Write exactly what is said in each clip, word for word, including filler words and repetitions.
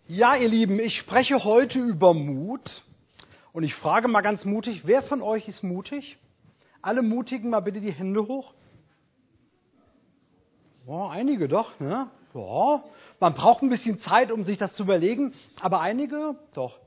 Ja, ihr Lieben, ich spreche heute über Mut und ich frage mal ganz mutig, wer von euch ist mutig? Alle Mutigen, mal bitte die Hände hoch. Ja, einige doch, ne? Ja, man braucht ein bisschen Zeit, um sich das zu überlegen, aber einige doch.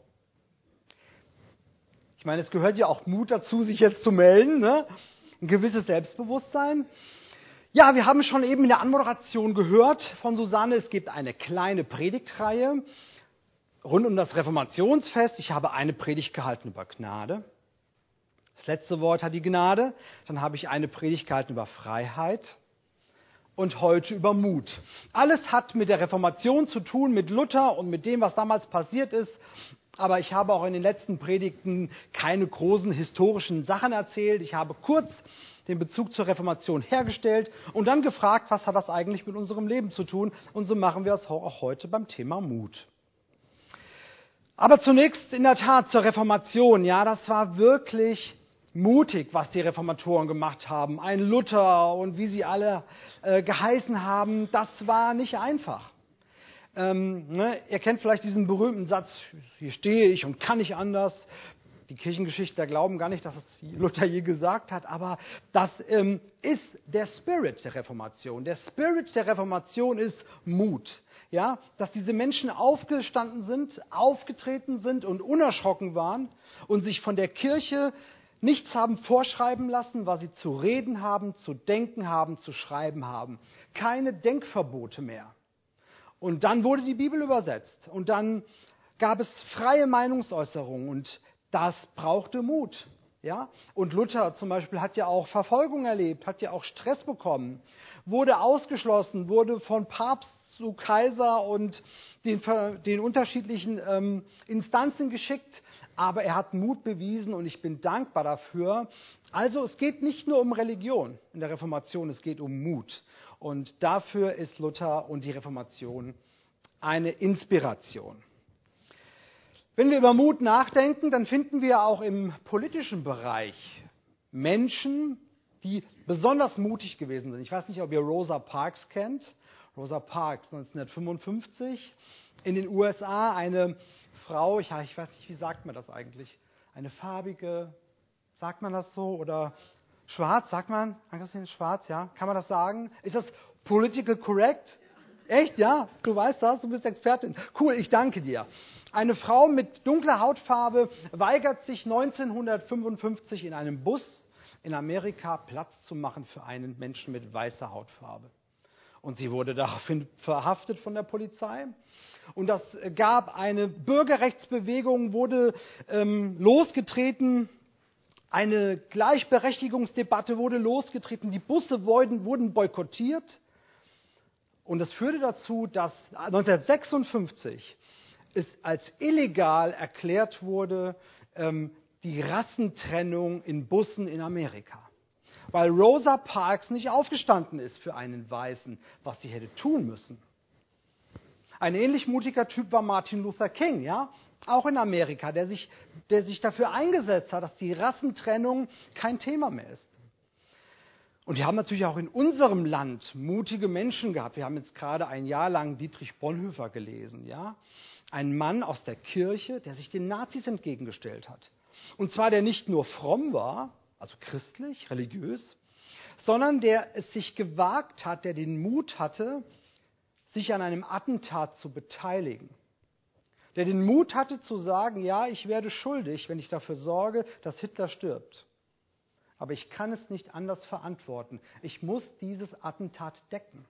Ich meine, es gehört ja auch Mut dazu, sich jetzt zu melden, ne? Ein gewisses Selbstbewusstsein. Ja, wir haben schon eben in der Anmoderation gehört von Susanne, es gibt eine kleine Predigtreihe rund um das Reformationsfest. Ich habe eine Predigt gehalten über Gnade. Das letzte Wort hat die Gnade. Dann habe ich eine Predigt gehalten über Freiheit und heute über Mut. Alles hat mit der Reformation zu tun, mit Luther und mit dem, was damals passiert ist. Aber ich habe auch in den letzten Predigten keine großen historischen Sachen erzählt. Ich habe kurz den Bezug zur Reformation hergestellt und dann gefragt, was hat das eigentlich mit unserem Leben zu tun? Und so machen wir es auch heute beim Thema Mut. Aber zunächst in der Tat zur Reformation. Ja, das war wirklich mutig, was die Reformatoren gemacht haben. Ein Luther und wie sie alle äh, geheißen haben, das war nicht einfach. Ähm, ne, ihr kennt vielleicht diesen berühmten Satz, hier stehe ich und kann nicht anders. Die Kirchengeschichte glauben gar nicht, dass es Luther je gesagt hat, aber das ähm, ist der Spirit der Reformation. Der Spirit der Reformation ist Mut. Ja, dass diese Menschen aufgestanden sind, aufgetreten sind und unerschrocken waren und sich von der Kirche nichts haben vorschreiben lassen, was sie zu reden haben, zu denken haben, zu schreiben haben. Keine Denkverbote mehr. Und dann wurde die Bibel übersetzt und dann gab es freie Meinungsäußerung und das brauchte Mut. Ja? Und Luther zum Beispiel hat ja auch Verfolgung erlebt, hat ja auch Stress bekommen, wurde ausgeschlossen, wurde von Papst zu Kaiser und den, den unterschiedlichen ähm, Instanzen geschickt. Aber er hat Mut bewiesen und ich bin dankbar dafür. Also es geht nicht nur um Religion in der Reformation, es geht um Mut. Und dafür ist Luther und die Reformation eine Inspiration. Wenn wir über Mut nachdenken, dann finden wir auch im politischen Bereich Menschen, die besonders mutig gewesen sind. Ich weiß nicht, ob ihr Rosa Parks kennt. Rosa Parks, neunzehnhundertfünfundfünfzig, in den U S A eine Frau, ich, ich weiß nicht, wie sagt man das eigentlich? Eine farbige, sagt man das so? Oder schwarz, sagt man? Ann-Christine, schwarz, ja? Kann man das sagen? Ist das political correct? Echt, ja? Du weißt das, du bist Expertin. Cool, ich danke dir. Eine Frau mit dunkler Hautfarbe weigert sich neunzehnhundertfünfundfünfzig in einem Bus in Amerika Platz zu machen für einen Menschen mit weißer Hautfarbe. Und sie wurde daraufhin verhaftet von der Polizei. Und das gab eine Bürgerrechtsbewegung, wurde ähm, losgetreten. Eine Gleichberechtigungsdebatte wurde losgetreten. Die Busse wurden, wurden boykottiert. Und das führte dazu, dass neunzehnhundertsechsundfünfzig es als illegal erklärt wurde, ähm, die Rassentrennung in Bussen in Amerika. Weil Rosa Parks nicht aufgestanden ist für einen Weißen, was sie hätte tun müssen. Ein ähnlich mutiger Typ war Martin Luther King, ja, auch in Amerika, der sich, der sich dafür eingesetzt hat, dass die Rassentrennung kein Thema mehr ist. Und wir haben natürlich auch in unserem Land mutige Menschen gehabt. Wir haben jetzt gerade ein Jahr lang Dietrich Bonhoeffer gelesen, ja, ein Mann aus der Kirche, der sich den Nazis entgegengestellt hat. Und zwar der nicht nur fromm war, also christlich, religiös, sondern der es sich gewagt hat, der den Mut hatte, sich an einem Attentat zu beteiligen. Der den Mut hatte zu sagen, ja, ich werde schuldig, wenn ich dafür sorge, dass Hitler stirbt. Aber ich kann es nicht anders verantworten. Ich muss dieses Attentat decken.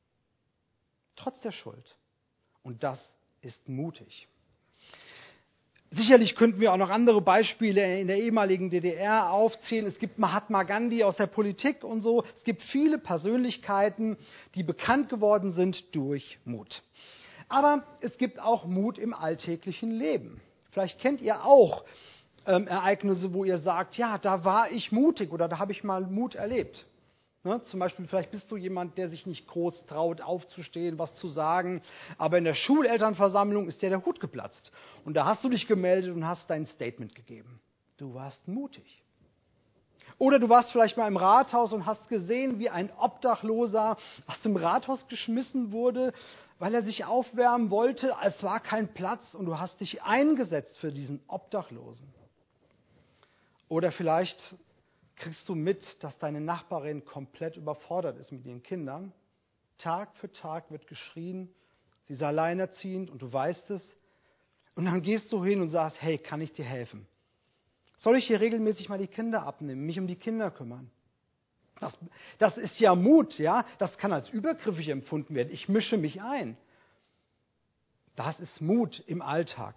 Trotz der Schuld. Und das ist mutig. Sicherlich könnten wir auch noch andere Beispiele in der ehemaligen D D R aufzählen. Es gibt Mahatma Gandhi aus der Politik und so. Es gibt viele Persönlichkeiten, die bekannt geworden sind durch Mut. Aber es gibt auch Mut im alltäglichen Leben. Vielleicht kennt ihr auch ähm, Ereignisse, wo ihr sagt, ja, da war ich mutig oder da habe ich mal Mut erlebt. Ne? Zum Beispiel, vielleicht bist du jemand, der sich nicht groß traut, aufzustehen, was zu sagen, aber in der Schulelternversammlung ist dir der Hut geplatzt. Und da hast du dich gemeldet und hast dein Statement gegeben. Du warst mutig. Oder du warst vielleicht mal im Rathaus und hast gesehen, wie ein Obdachloser aus dem Rathaus geschmissen wurde, weil er sich aufwärmen wollte, es war kein Platz und du hast dich eingesetzt für diesen Obdachlosen. Oder vielleicht kriegst du mit, dass deine Nachbarin komplett überfordert ist mit den Kindern. Tag für Tag wird geschrien, sie ist alleinerziehend und du weißt es. Und dann gehst du hin und sagst, hey, kann ich dir helfen? Soll ich hier regelmäßig mal die Kinder abnehmen, mich um die Kinder kümmern? Das, das ist ja Mut, ja? Das kann als übergriffig empfunden werden. Ich mische mich ein. Das ist Mut im Alltag.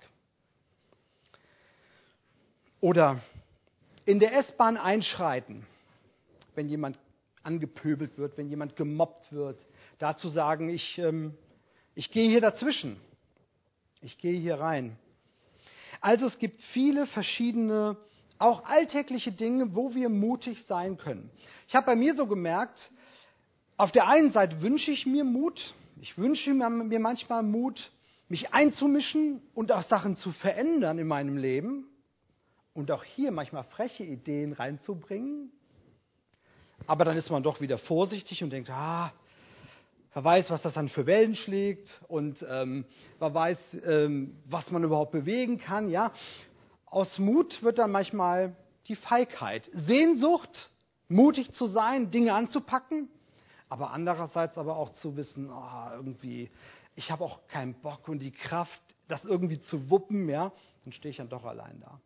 Oder in der S-Bahn einschreiten, wenn jemand angepöbelt wird, wenn jemand gemobbt wird. Dazu sagen, ich, ähm, ich gehe hier dazwischen. Ich gehe hier rein. Also es gibt viele verschiedene, auch alltägliche Dinge, wo wir mutig sein können. Ich habe bei mir so gemerkt, auf der einen Seite wünsche ich mir Mut. Ich wünsche mir manchmal Mut, mich einzumischen und auch Sachen zu verändern in meinem Leben. Und auch hier manchmal freche Ideen reinzubringen. Aber dann ist man doch wieder vorsichtig und denkt, ah, wer weiß, was das dann für Wellen schlägt und ähm, wer weiß, ähm, was man überhaupt bewegen kann. Ja? Aus Mut wird dann manchmal die Feigheit. Sehnsucht, mutig zu sein, Dinge anzupacken, aber andererseits aber auch zu wissen, oh, irgendwie, ich habe auch keinen Bock und die Kraft, das irgendwie zu wuppen, ja, dann stehe ich dann doch allein da.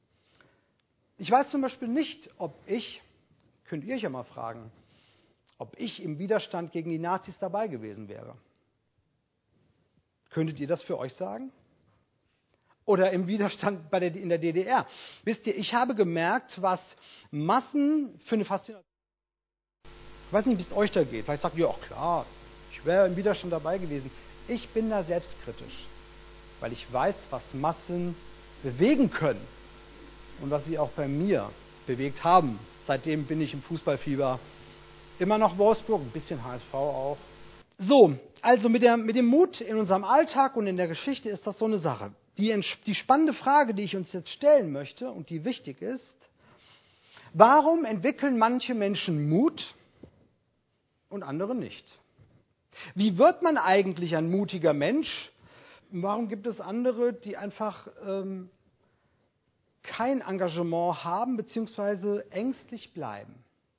Ich weiß zum Beispiel nicht, ob ich, könnt ihr euch ja mal fragen, ob ich im Widerstand gegen die Nazis dabei gewesen wäre. Könntet ihr das für euch sagen? Oder im Widerstand bei der, in der D D R. Wisst ihr, ich habe gemerkt, was Massen für eine Faszination. Ich weiß nicht, wie es euch da geht. Vielleicht sagt ihr, auch klar, ich wäre im Widerstand dabei gewesen. Ich bin da selbstkritisch, weil ich weiß, was Massen bewegen können und was sie auch bei mir bewegt haben. Seitdem bin ich im Fußballfieber. Immer noch Wolfsburg, ein bisschen H S V auch. So, also mit, der, mit dem Mut in unserem Alltag und in der Geschichte ist das so eine Sache. Die, die spannende Frage, die ich uns jetzt stellen möchte und die wichtig ist, warum entwickeln manche Menschen Mut und andere nicht? Wie wird man eigentlich ein mutiger Mensch? Warum gibt es andere, die einfach ähm, kein Engagement haben bzw. ängstlich bleiben?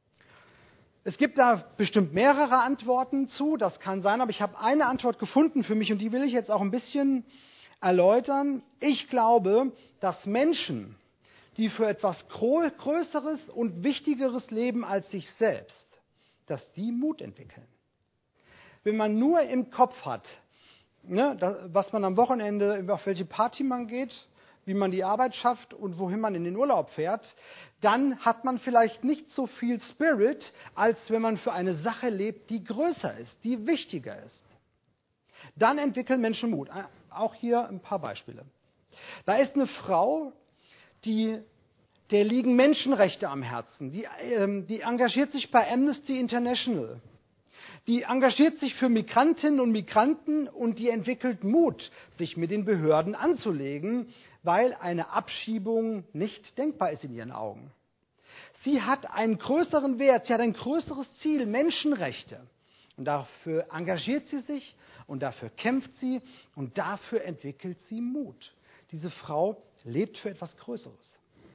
Es gibt da bestimmt mehrere Antworten zu, das kann sein, aber ich habe eine Antwort gefunden für mich und die will ich jetzt auch ein bisschen erläutern. Ich glaube, dass Menschen, die für etwas Größeres und Wichtigeres leben als sich selbst, dass die Mut entwickeln. Wenn man nur im Kopf hat, ne, das, was man am Wochenende, auf welche Party man geht, wie man die Arbeit schafft und wohin man in den Urlaub fährt, dann hat man vielleicht nicht so viel Spirit, als wenn man für eine Sache lebt, die größer ist, die wichtiger ist. Dann entwickeln Menschen Mut. Auch hier ein paar Beispiele. Da ist eine Frau, die, der liegen Menschenrechte am Herzen. Die, ähm, die engagiert sich bei Amnesty International. Die engagiert sich für Migrantinnen und Migranten und die entwickelt Mut, sich mit den Behörden anzulegen, weil eine Abschiebung nicht denkbar ist in ihren Augen. Sie hat einen größeren Wert, sie hat ein größeres Ziel, Menschenrechte. Und dafür engagiert sie sich und dafür kämpft sie und dafür entwickelt sie Mut. Diese Frau lebt für etwas Größeres.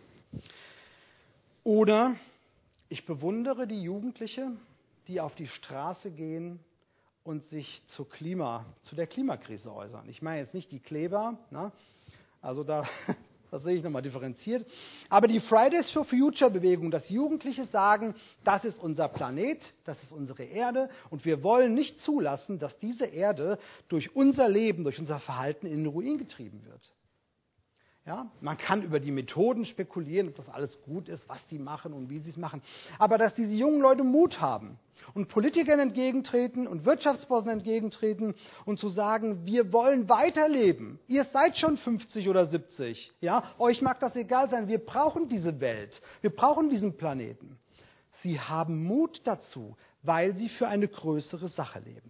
Oder ich bewundere die Jugendliche, die auf die Straße gehen und sich zur Klima, zu der Klimakrise äußern. Ich meine jetzt nicht die Kleber, ne? Also da, das sehe ich nochmal differenziert. Aber die Fridays for Future Bewegung, dass Jugendliche sagen, das ist unser Planet, das ist unsere Erde und wir wollen nicht zulassen, dass diese Erde durch unser Leben, durch unser Verhalten in den Ruin getrieben wird. Ja, man kann über die Methoden spekulieren, ob das alles gut ist, was die machen und wie sie es machen. Aber dass diese jungen Leute Mut haben und Politikern entgegentreten und Wirtschaftsbossen entgegentreten und zu sagen, wir wollen weiterleben. Ihr seid schon fünfzig oder siebzig. Ja, euch mag das egal sein. Wir brauchen diese Welt. Wir brauchen diesen Planeten. Sie haben Mut dazu, weil sie für eine größere Sache leben.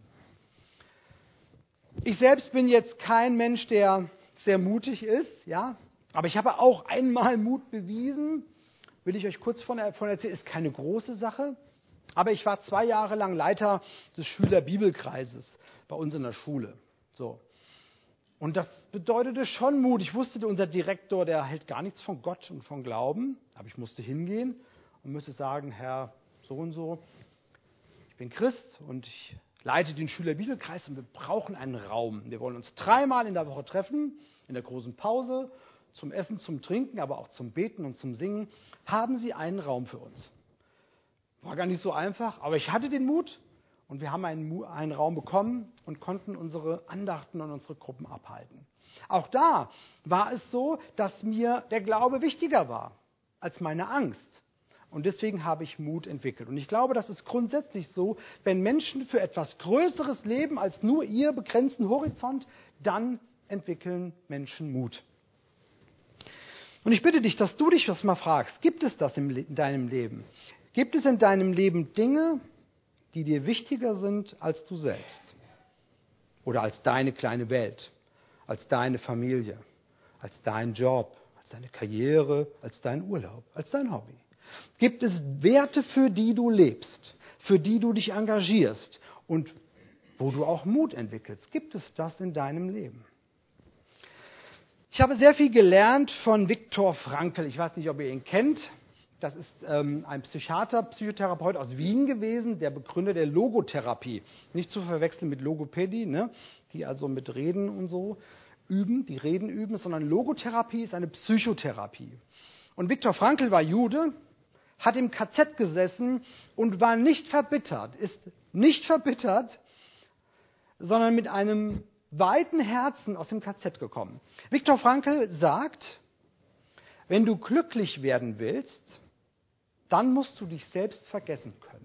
Ich selbst bin jetzt kein Mensch, der sehr mutig ist, ja, aber ich habe auch einmal Mut bewiesen, will ich euch kurz von erzählen, ist keine große Sache, aber ich war zwei Jahre lang Leiter des Schülerbibelkreises bei uns in der Schule. So. Und das bedeutete schon Mut. Ich wusste, unser Direktor, der hält gar nichts von Gott und von Glauben. Aber ich musste hingehen und musste sagen, Herr so und so, ich bin Christ und ich leite den Schülerbibelkreis und wir brauchen einen Raum. Wir wollen uns dreimal in der Woche treffen, in der großen Pause, zum Essen, zum Trinken, aber auch zum Beten und zum Singen. Haben Sie einen Raum für uns? War gar nicht so einfach, aber ich hatte den Mut und wir haben einen, einen Raum bekommen und konnten unsere Andachten und unsere Gruppen abhalten. Auch da war es so, dass mir der Glaube wichtiger war als meine Angst. Und deswegen habe ich Mut entwickelt. Und ich glaube, das ist grundsätzlich so, wenn Menschen für etwas Größeres leben als nur ihr begrenzten Horizont, dann entwickeln Menschen Mut. Und ich bitte dich, dass du dich das mal fragst. Gibt es das in deinem Leben? Gibt es in deinem Leben Dinge, die dir wichtiger sind als du selbst? Oder als deine kleine Welt, als deine Familie, als dein Job, als deine Karriere, als dein Urlaub, als dein Hobby? Gibt es Werte, für die du lebst, für die du dich engagierst und wo du auch Mut entwickelst? Gibt es das in deinem Leben? Ich habe sehr viel gelernt von Viktor Frankl. Ich weiß nicht, ob ihr ihn kennt. Das ist ähm, ein Psychiater, Psychotherapeut aus Wien gewesen, der Begründer der Logotherapie. Nicht zu verwechseln mit Logopädie, ne? Die also mit Reden und so üben, die Reden üben, sondern Logotherapie ist eine Psychotherapie. Und Viktor Frankl war Jude, hat im K Z gesessen und war nicht verbittert, ist nicht verbittert, sondern mit einem weiten Herzen aus dem K Z gekommen. Viktor Frankl sagt, wenn du glücklich werden willst, dann musst du dich selbst vergessen können.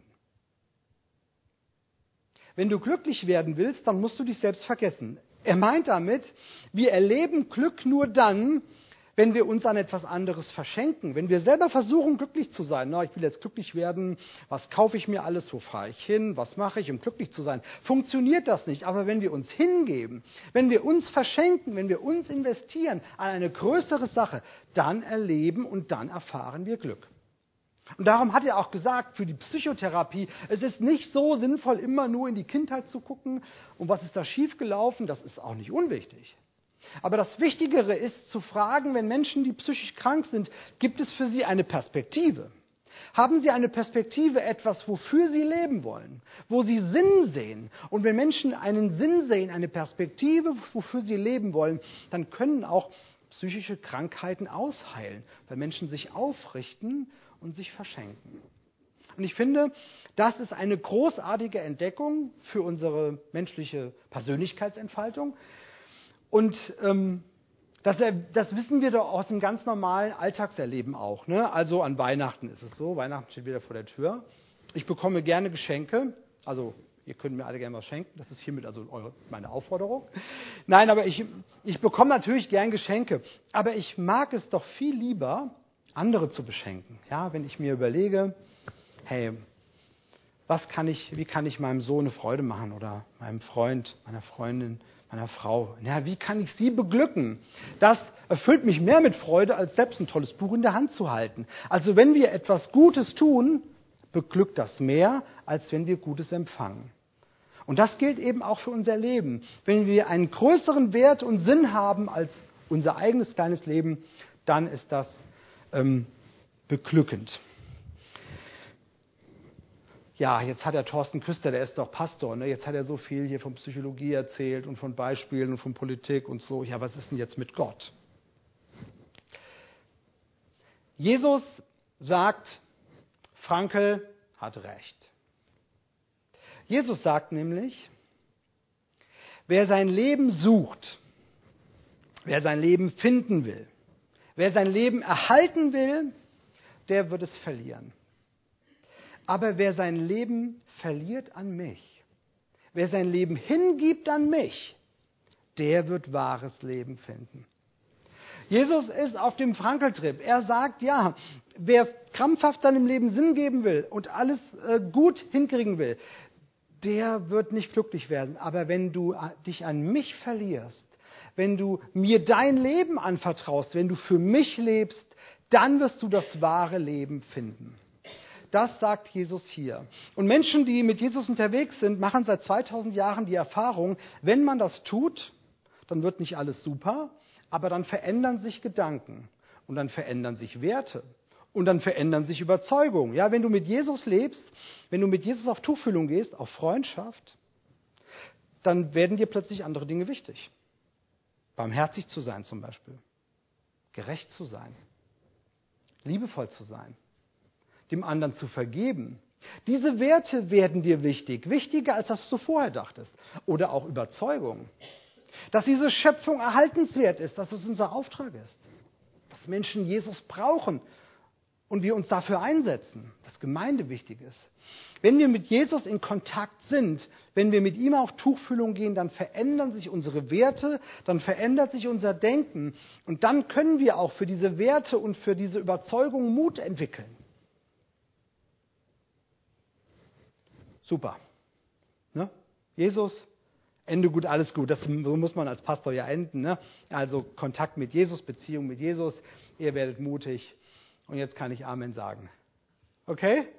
Wenn du glücklich werden willst, dann musst du dich selbst vergessen. Er meint damit, wir erleben Glück nur dann, wenn wir uns an etwas anderes verschenken, wenn wir selber versuchen, glücklich zu sein. Na, ich will jetzt glücklich werden, was kaufe ich mir alles, wo fahre ich hin, was mache ich, um glücklich zu sein, funktioniert das nicht. Aber wenn wir uns hingeben, wenn wir uns verschenken, wenn wir uns investieren an eine größere Sache, dann erleben und dann erfahren wir Glück. Und darum hat er auch gesagt, für die Psychotherapie, es ist nicht so sinnvoll, immer nur in die Kindheit zu gucken und was ist da schiefgelaufen, das ist auch nicht unwichtig. Aber das Wichtigere ist zu fragen, wenn Menschen, die psychisch krank sind, gibt es für sie eine Perspektive? Haben sie eine Perspektive, etwas, wofür sie leben wollen, wo sie Sinn sehen? Und wenn Menschen einen Sinn sehen, eine Perspektive, wofür sie leben wollen, dann können auch psychische Krankheiten ausheilen, weil Menschen sich aufrichten und sich verschenken. Und ich finde, das ist eine großartige Entdeckung für unsere menschliche Persönlichkeitsentfaltung. Und ähm, das, das wissen wir doch aus dem ganz normalen Alltagserleben auch. Ne? Also an Weihnachten ist es so, Weihnachten steht wieder vor der Tür. Ich bekomme gerne Geschenke, also ihr könnt mir alle gerne was schenken, das ist hiermit also eure, meine Aufforderung. Nein, aber ich, ich bekomme natürlich gern Geschenke, aber ich mag es doch viel lieber, andere zu beschenken. Ja, wenn ich mir überlege, hey, was kann ich, wie kann ich meinem Sohn eine Freude machen oder meinem Freund, meiner Freundin, meiner Frau. Ja, wie kann ich sie beglücken? Das erfüllt mich mehr mit Freude, als selbst ein tolles Buch in der Hand zu halten. Also wenn wir etwas Gutes tun, beglückt das mehr, als wenn wir Gutes empfangen. Und das gilt eben auch für unser Leben. Wenn wir einen größeren Wert und Sinn haben als unser eigenes kleines Leben, dann ist das ähm, beglückend. Ja, jetzt hat der Thorsten Küster, der ist doch Pastor, ne? Jetzt hat er so viel hier von Psychologie erzählt und von Beispielen und von Politik und so. Ja, was ist denn jetzt mit Gott? Jesus sagt, Frankl hat recht. Jesus sagt nämlich, wer sein Leben sucht, wer sein Leben finden will, wer sein Leben erhalten will, der wird es verlieren. Aber wer sein Leben verliert an mich, wer sein Leben hingibt an mich, der wird wahres Leben finden. Jesus ist auf dem Frankl-Trip. Er sagt, ja, wer krampfhaft seinem Leben Sinn geben will und alles äh, gut hinkriegen will, der wird nicht glücklich werden. Aber wenn du dich an mich verlierst, wenn du mir dein Leben anvertraust, wenn du für mich lebst, dann wirst du das wahre Leben finden. das sagt Jesus hier. Und Menschen, die mit Jesus unterwegs sind, machen seit zweitausend Jahren die Erfahrung, wenn man das tut, dann wird nicht alles super, aber dann verändern sich Gedanken und dann verändern sich Werte und dann verändern sich Überzeugungen. Ja, wenn du mit Jesus lebst, wenn du mit Jesus auf Tuchfühlung gehst, auf Freundschaft, dann werden dir plötzlich andere Dinge wichtig. Barmherzig zu sein zum Beispiel, gerecht zu sein, liebevoll zu sein, dem anderen zu vergeben. Diese Werte werden dir wichtig, wichtiger als das, was du vorher dachtest. Oder auch Überzeugung. Dass diese Schöpfung erhaltenswert ist, dass es unser Auftrag ist. Dass Menschen Jesus brauchen und wir uns dafür einsetzen, dass Gemeinde wichtig ist. Wenn wir mit Jesus in Kontakt sind, wenn wir mit ihm auf Tuchfühlung gehen, dann verändern sich unsere Werte, dann verändert sich unser Denken und dann können wir auch für diese Werte und für diese Überzeugung Mut entwickeln. Super. Ne? Jesus, Ende gut, alles gut. Das, so muss man als Pastor ja enden. Ne? Also Kontakt mit Jesus, Beziehung mit Jesus, ihr werdet mutig. Und jetzt kann ich Amen sagen. Okay?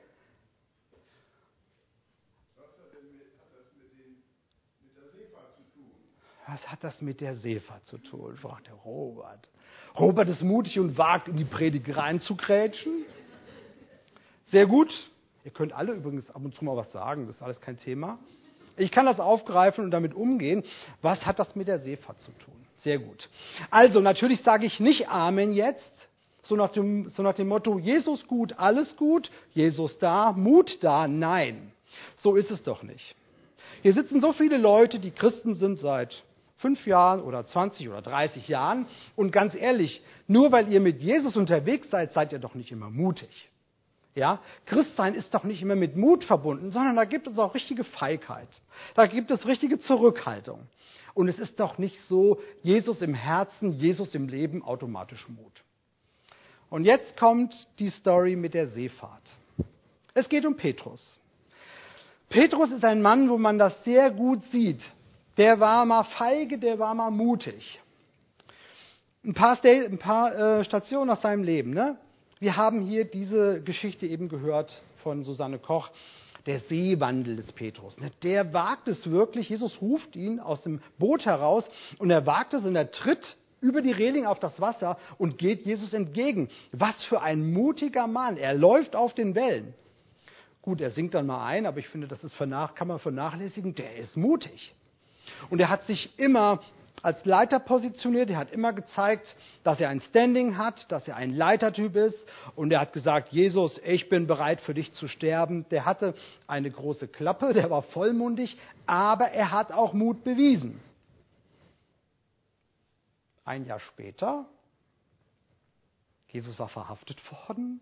Was hat das mit der Seefahrt zu tun? Fragt der Robert. Robert ist mutig und wagt, in die Predigt reinzugrätschen. Sehr gut. Ihr könnt alle übrigens ab und zu mal was sagen, das ist alles kein Thema. Ich kann das aufgreifen und damit umgehen. Was hat das mit der Seefahrt zu tun? Sehr gut. Also, natürlich sage ich nicht Amen jetzt, so nach dem, so nach dem Motto, Jesus gut, alles gut, Jesus da, Mut da. Nein, so ist es doch nicht. Hier sitzen so viele Leute, die Christen sind seit fünf Jahren oder zwanzig oder dreißig Jahren. Und ganz ehrlich, nur weil ihr mit Jesus unterwegs seid, seid ihr doch nicht immer mutig. Ja, Christsein ist doch nicht immer mit Mut verbunden, sondern da gibt es auch richtige Feigheit. Da gibt es richtige Zurückhaltung. Und es ist doch nicht so, Jesus im Herzen, Jesus im Leben, automatisch Mut. Und jetzt kommt die Story mit der Seefahrt. Es geht um Petrus. Petrus ist ein Mann, wo man das sehr gut sieht. Der war mal feige, der war mal mutig. Ein paar, Sta- ein paar äh, Stationen aus seinem Leben, ne? Wir haben hier diese Geschichte eben gehört von Susanne Koch, der Seewandel des Petrus. Der wagt es wirklich, Jesus ruft ihn aus dem Boot heraus und er wagt es und er tritt über die Reling auf das Wasser und geht Jesus entgegen. Was für ein mutiger Mann, er läuft auf den Wellen. Gut, er sinkt dann mal ein, aber ich finde, das ist vernach, kann man vernachlässigen, der ist mutig. Und er hat sich immer als Leiter positioniert, er hat immer gezeigt, dass er ein Standing hat, dass er ein Leitertyp ist und er hat gesagt, Jesus, ich bin bereit für dich zu sterben. Der hatte eine große Klappe, der war vollmundig, aber er hat auch Mut bewiesen. Ein Jahr später, Jesus war verhaftet worden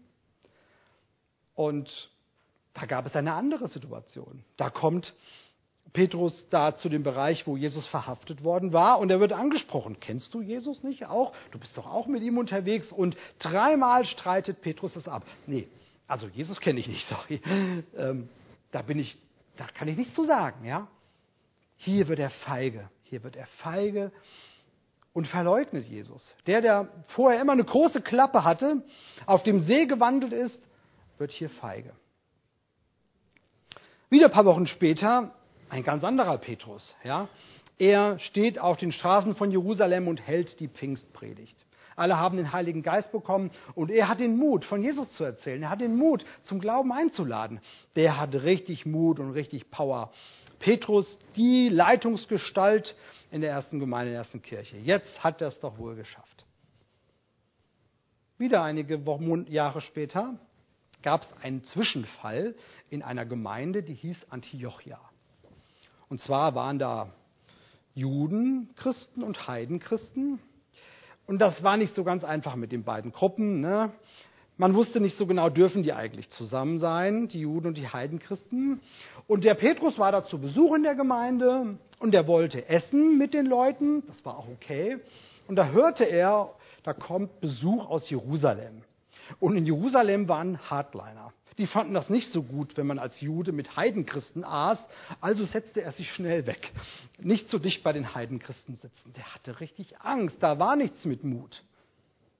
und da gab es eine andere Situation. Da kommt Petrus da zu dem Bereich, wo Jesus verhaftet worden war und er wird angesprochen. Kennst du Jesus nicht auch? Du bist doch auch mit ihm unterwegs und dreimal streitet Petrus es ab. Nee, also Jesus kenne ich nicht, sorry. Ähm, da bin ich, da kann ich nichts zu sagen, ja. Hier wird er feige, hier wird er feige und verleugnet Jesus. Der, der vorher immer eine große Klappe hatte, auf dem See gewandelt ist, wird hier feige. Wieder ein paar Wochen später ein ganz anderer Petrus. Ja? Er steht auf den Straßen von Jerusalem und hält die Pfingstpredigt. Alle haben den Heiligen Geist bekommen und er hat den Mut, von Jesus zu erzählen. Er hat den Mut, zum Glauben einzuladen. Der hat richtig Mut und richtig Power. Petrus, die Leitungsgestalt in der ersten Gemeinde, in der ersten Kirche. Jetzt hat er es doch wohl geschafft. Wieder einige Wochen, Jahre später gab es einen Zwischenfall in einer Gemeinde, die hieß Antiochia. Und zwar waren da Juden, Christen und Heidenchristen. Und das war nicht so ganz einfach mit den beiden Gruppen. Ne? Man wusste nicht so genau, dürfen die eigentlich zusammen sein, die Juden und die Heidenchristen. Und der Petrus war da zu Besuch in der Gemeinde und er wollte essen mit den Leuten. Das war auch okay. Und da hörte er, da kommt Besuch aus Jerusalem. Und in Jerusalem waren Hardliner. Die fanden das nicht so gut, wenn man als Jude mit Heidenchristen aß. Also setzte er sich schnell weg. Nicht so dicht bei den Heidenchristen sitzen. Der hatte richtig Angst. Da war nichts mit Mut.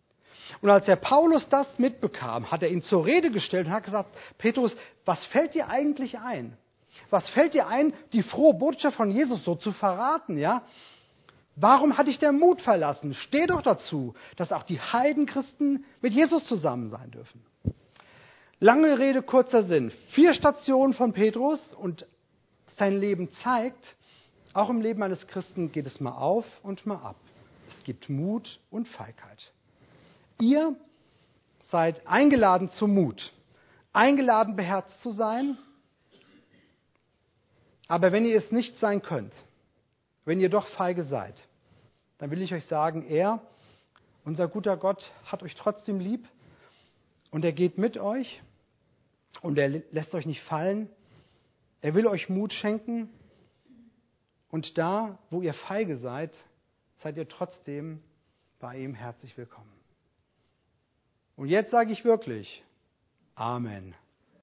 Und als der Paulus das mitbekam, hat er ihn zur Rede gestellt und hat gesagt, Petrus, was fällt dir eigentlich ein? Was fällt dir ein, die frohe Botschaft von Jesus so zu verraten, ja? Warum hat dich der Mut verlassen? Steh doch dazu, dass auch die Heidenchristen mit Jesus zusammen sein dürfen. Lange Rede, kurzer Sinn. Vier Stationen von Petrus und sein Leben zeigt, auch im Leben eines Christen geht es mal auf und mal ab. Es gibt Mut und Feigheit. Ihr seid eingeladen zum Mut, eingeladen beherzt zu sein, aber wenn ihr es nicht sein könnt, wenn ihr doch feige seid, dann will ich euch sagen, er, unser guter Gott, hat euch trotzdem lieb und er geht mit euch und er lässt euch nicht fallen. Er will euch Mut schenken und da, wo ihr feige seid, seid ihr trotzdem bei ihm herzlich willkommen. Und jetzt sage ich wirklich, Amen.